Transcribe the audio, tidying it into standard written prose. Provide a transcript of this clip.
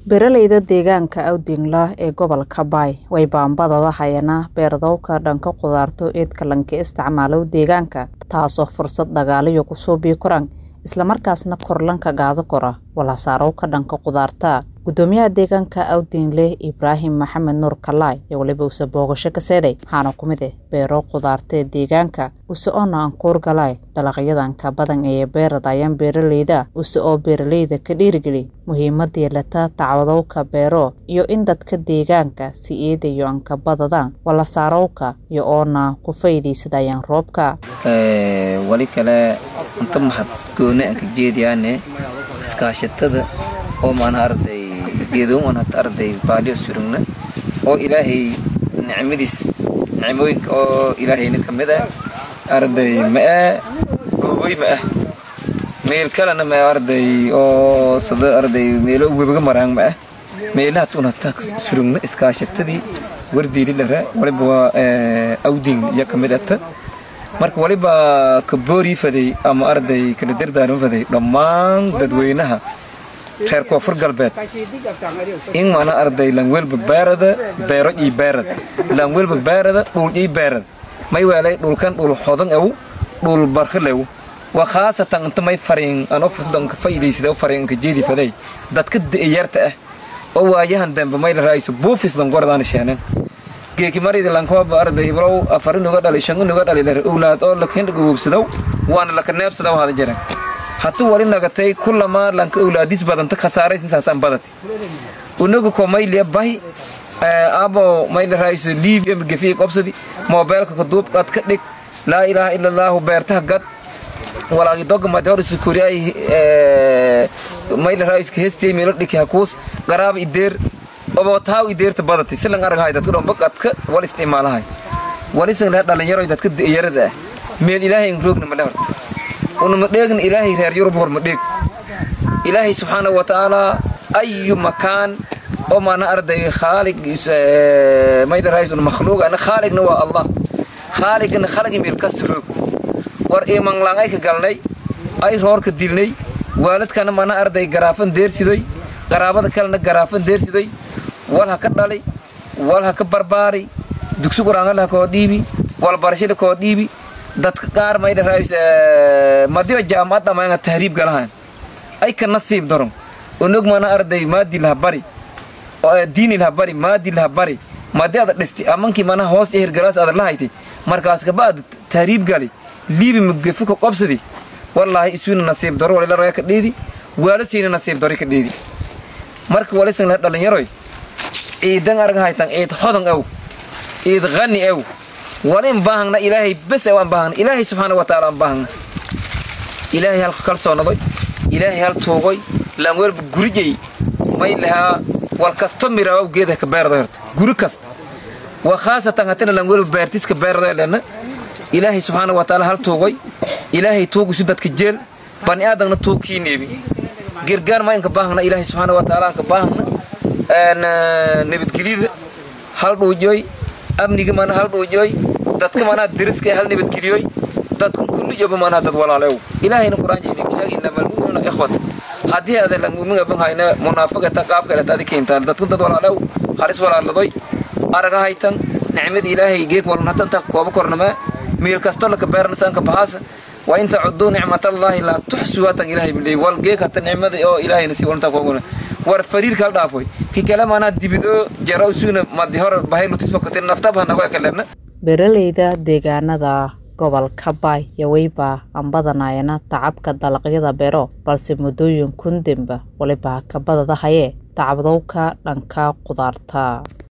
Beeralayda deegaanka Awdinla ee gobolka Bay way baanbadada hayana beerdowka dhanka qudaarto eedka lanka isticmaalo deegaanka taasoo fursad dagaaliyo ku soo biikoraan isla markaasna korlanka gaado kora wala saarowka dhanka qudaarta gudoomiyaha deegaanka Awdinle Ibrahim Maxamed Nuur Kalaay ee waliba uu booqasho ka seeday waxaana kumid ah beero qudaarta deegaanka uu soo aankoor galay dalaqyadan ka badan ee beeradayaan beeralayda oo beeralayda ka dhiirigeli muhiimadda yeelata tacwadowka beero iyo in dadka deegaanka si eedayo aan ka badadaan wala saarowka iyo oona ku faa'iideysadayaan roobka wali kale inta maxad gooni aan ka jeediyaane iskaashatada oo maana arday geedoon aan arday baadiyo surugna oo ilaahay nicmooyinka oo ilaahayna kamid ah arday ma goobay ma meel kalena ma arday oo sida arday meelo webiga maraan ma meelaha tunata surugna iskaashatadii wardiili lara waliba Awdin ya kamid ah marka waliba ka boori faday ama arday kala dardaaran faday dhammaan dadweynaha reer koonfur galbeed in mana arday lan welba baarada beero ii baarad lan welba baarada dhul ii baarad may walay dhulkan dhul xodan aw dhul barkhalew wa khaasatan inta may fariin aan fursadan ka faa'iideysado fariin ka jeedi faday dadka yarta ah oo waayahan dambe may la raayso buufis dan gordaan sheenan geeki marida lan koob arday baro afarin uga dhalay shan uga dhalay awlaad oo la keen gubsado waana la kaneebsado hada jira hatta wali nagatay kullama lan ka awlaadis badan ta khasaaraysan saasan badati unagu ko may leebahay abo may la raayso liib em gefi qabsadi mobilka ka duub qad ka dhig la ilaaha illa allah beerta gad walaagi dogma door sukuri ay may la raayso ka heestay meel dhiki hakuus garaab ideer oo taaw ideerta badati silan aragay dadka dhanba qadka wal isticmaalahay wali san la dhalinyaro dadka yarada meel ilaahay roogna ma horta ونما دغن إلهي غير يوروب هرم دغ إلهي سبحانه وتعالى أي مكان أو ما نأرضي خالق ما يدري هاي المخلوق أنا خالق نوا الله خالق أنا خالق ميركستروك ور إيمان لعناك قالني أي رور كديلني والد كان ما نأرضي جرافن دير سيدوي قرابة كلنا جرافن دير سيدوي ولا كدالي ولا كبرباري دكسو قرانغ كوديبي ولا برشيل كوديبي dadka qaar ma idhahay madiyo jaamacada ma tahriib galahan ay ka nasiib daron unug mana arday maadi la bari oo diini la bari maadi la bari madada dhisti amanki mana hoos ehir galaas aad la haytay markaas ka baad tahriib gali liibi mugafo ko qabsadi wallahi isuuna nasiib daro wala raaya ka dheedi waalasiina nasiib daro ka dheedi marka walisan la dhalinyaroy ciidan arag haytan eed xodan aw eed qani aw ولين باهنا إلهي بس وان باهنا إلهي سبحانه وتعالى باهنا إلهي هالكالسون ضي إلهي هالتوغي لانوير بجريجي ما إلها والكاستمر أو جيده كبير ضيرت جريكاست وخاصة هتنا لانوير بيرتيس كبير ضير لنا إلهي سبحانه وتعالى هالتوغي إلهي توغي سدت كجيل بني آدم نتوكي نبي جرجار ما إنك باهنا إلهي سبحانه وتعالى كباهنا أنا نبت جليد هالروجي amniga mana hal dhoojoy dadka mana diriska hal nabad geliyoy dadku kullu jaba mana dad walaalow ilaahayna quraanjina kishay inama mu'minuna ikhwat hadii aad la mu'min ban hayna munaafiqata qaab kale taadi keentaan dadku dad walaalow haris walaaladoy araga haytan nicmad ilaahay geek walna tanta koob kornama meel kasto la ka beernasan ka bahas wa inta uddu ni'matallahi la tuhsuwa tan ilaahay bilay wal geek hatan nicmada oo ilaahayna si walna kooguna war fariir kala dhaafay ki kala mana dibido jaraw suuna madi hor bahaylo tisfaqatin naftabana way kalena beeralayda deegaanada gobolka Bay yawayba ambadanaayana tacabka dalaqyada beero balse mudooyin kun dambe waliba ka badada haye tacabdowka dhanka qudaarta